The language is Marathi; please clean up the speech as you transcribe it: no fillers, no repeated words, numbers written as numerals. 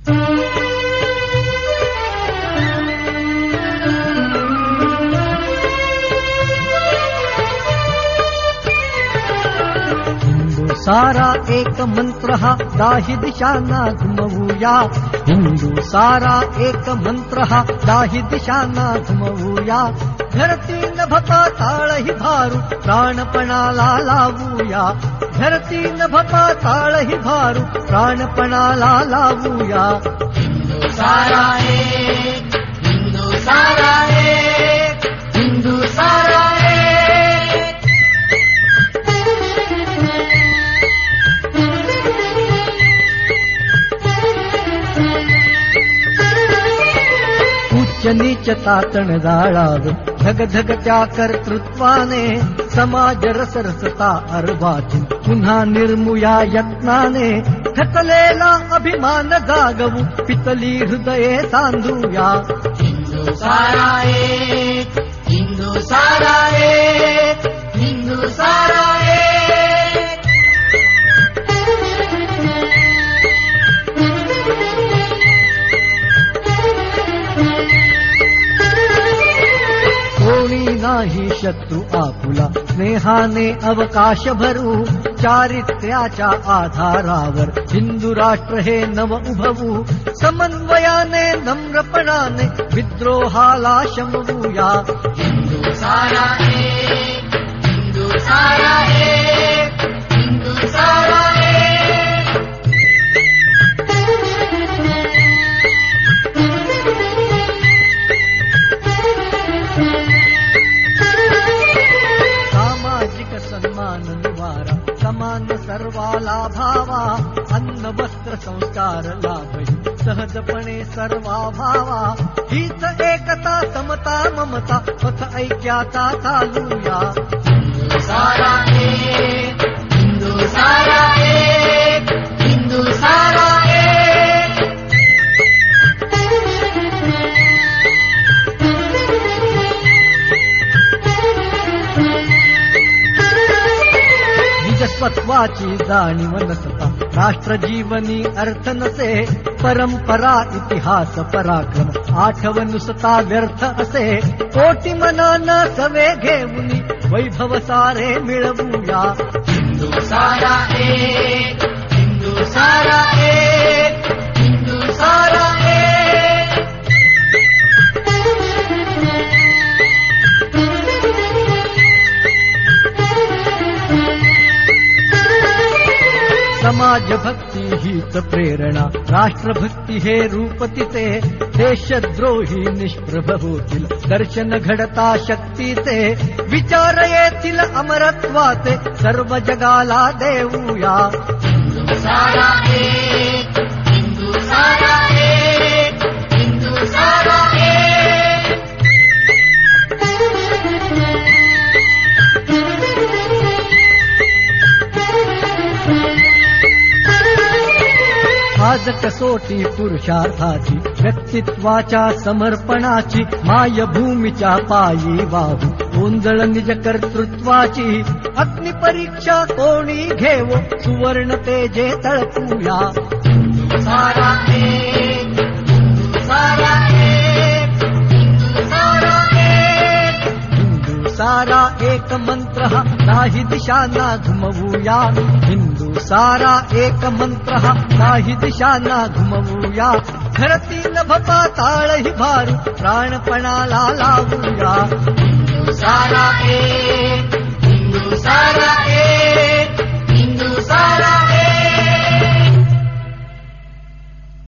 सारा एक मंत्र हा दाही दिशांना घुमवूया. हिंदू सारा एक मंत्र हा दाही दिशांना घुमवूया. धरती नभता ताळही भारू प्राणपणाला लावूया. धरती नभता ताळही भारू प्राणपणाला लावूया. हिंदू सारा एक, हिंदू सारा एक, हिंदू सारा एक. उच्च नीचता तण जाळाव धगधगत्या कर्तृत्वाने. समाज रसरसता अर्वाचीन पुन्हा निर्मुया यत्नाने. थकलेला अभिमान जागवू पितली हृदये सांधूया. हिंदू सारा एक, हिंदू सारा एक, हिंदू सारा एक. कोणी नाही शत्रू आपुला स्नेहाने अवकाश भरू. चारित्र्याच्या आधारावर हिंदू राष्ट्र हे नव उभवू. समन्वयाने नम्रपणाने विद्रोहाला शमवूया. हिंदू सारा एक, हिंदू सारा एक, हिंदू सारा एक. सामाजिक सन्मान निवारा समान सर्वाला भावा. अन्न वस्त्र संस्कार लाभही सहजपणे सर्वा भावा. हीच एकता समता ममता पथ ऐक्याचा चालूया. हिंदू सारा एक, हिंदू सारा एक, हिंदू सारा एक. निजस्वत्वाची जाणीव नसता राष्ट्रजीवनी अर्थ नसे. परंपरा इतिहास पराक्रम आठव नुसता व्यर्थ असे. कोटी मनानं सवे घेऊन वैभव सारे मिळवूया. हिंदू सारा एक, हिंदू सारा एक, हिंदू सारा एक. समाज भक्ती हीच प्रेरणा राष्ट्रभक्ती हे रूप तिचे. देशद्रोही निष्प्रभ होतील दर्शन घडता शक्तीचे. विचार येतील अमरत्वाचे सर्व जगाला देऊया. हिंदू सारा एक, हिंदू सारा एक, हिंदू सारा एक. आज कसोटी पुरुषार्थाची व्यक्तित्वाच्या समर्पणाची. मायभूमीच्या पायी वाहू ओंजळ निज कर्तृत्वाची. अग्निपरीक्षा कोणी घेवो सुवर्ण तेजे तळपूया. हिंदू सारा एक, हिंदू सारा एक, हिंदू सारा एक. हिंदू सारा एक मंत्र हा दाही दिशांना घुमवूया. हिंदू सारा एक मंत्र हा दाही दिशांना घुमवूया. धरती नभता ताळही भारू प्राणपणाला लावूया. हिंदू सारा